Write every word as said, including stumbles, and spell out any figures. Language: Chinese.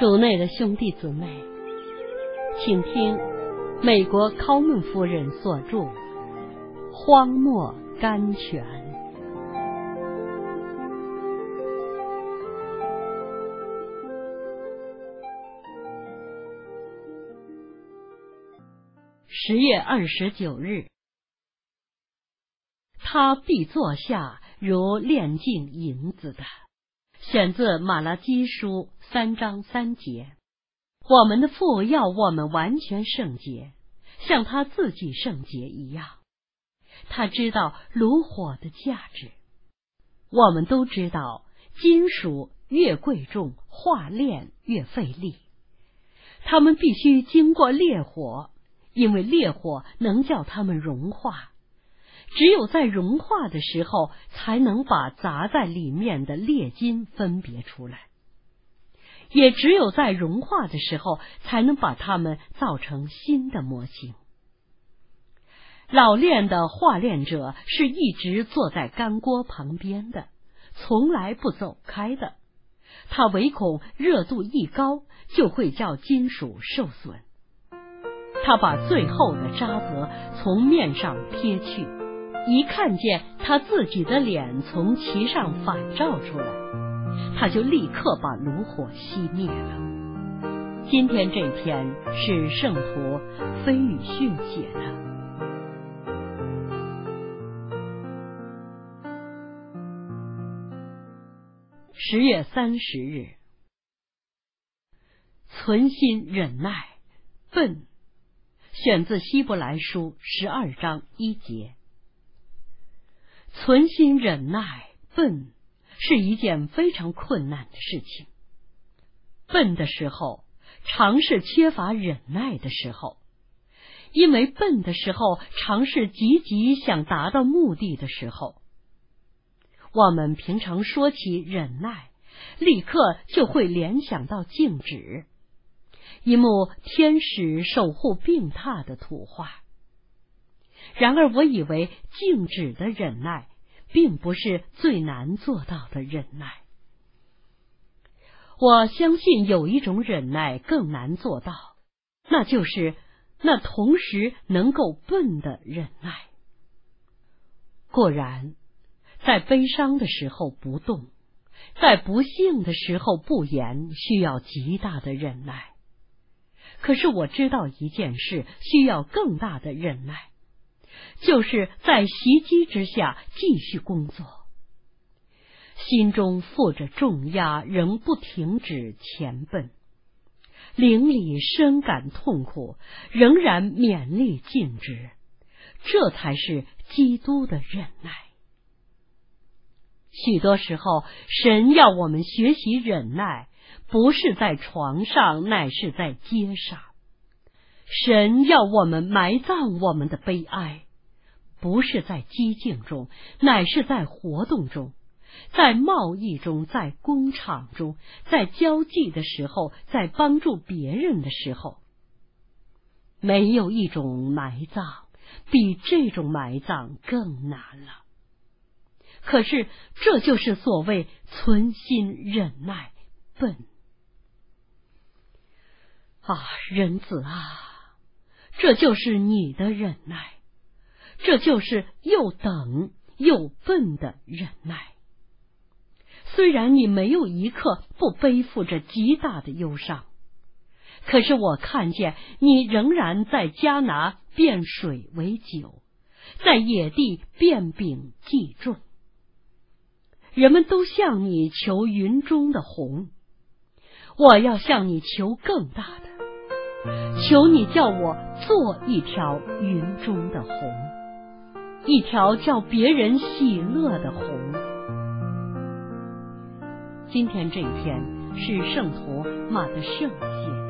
主内的兄弟姊妹，请听美国考门夫人所著《荒漠甘泉》。十月二十九日，他必坐下如炼净银子的，选自马拉基书三章三节。我们的父要我们完全圣洁，像他自己圣洁一样。他知道炉火的价值。我们都知道，金属越贵重，化炼越费力。它们必须经过烈火，因为烈火能叫它们融化。只有在融化的时候，才能把砸在里面的裂金分别出来。也只有在融化的时候，才能把它们造成新的模型。老练的化炼者是一直坐在干锅旁边的，从来不走开的。他唯恐热度一高，就会叫金属受损。他把最后的渣子从面上撇去，一看见他自己的脸从其上反照出来，他就立刻把炉火熄灭了。今天这篇是圣徒菲语逊写的。十月三十日，存心忍耐，笨，选自希伯来书十二章一节。存心忍耐，笨，是一件非常困难的事情。笨的时候，常是缺乏忍耐的时候，因为笨的时候，常是积极想达到目的的时候。我们平常说起忍耐，立刻就会联想到静止，一幕天使守护病榻的图画。然而我以为静止的忍耐并不是最难做到的忍耐。我相信有一种忍耐更难做到，那就是那同时能够笨的忍耐。果然，在悲伤的时候不动，在不幸的时候不言，需要极大的忍耐。可是我知道一件事需要更大的忍耐，就是在袭击之下继续工作，心中负着重压，仍不停止前奔，灵里深感痛苦，仍然勉力尽职，这才是基督的忍耐。许多时候，神要我们学习忍耐，不是在床上，乃是在街上。神要我们埋葬我们的悲哀，不是在激静中，乃是在活动中，在贸易中，在工厂中，在交际的时候，在帮助别人的时候。没有一种埋葬比这种埋葬更难了。可是这就是所谓存心忍耐笨。啊，人子啊，这就是你的忍耐，这就是又等又笨的忍耐。虽然你没有一刻不背负着极大的忧伤，可是我看见你仍然在迦拿变水为酒，在野地变饼祭种。人们都向你求云中的虹，我要向你求更大的，求你叫我做一条云中的虹，一条叫别人喜乐的虹。今天这一篇是圣徒马德圣写的。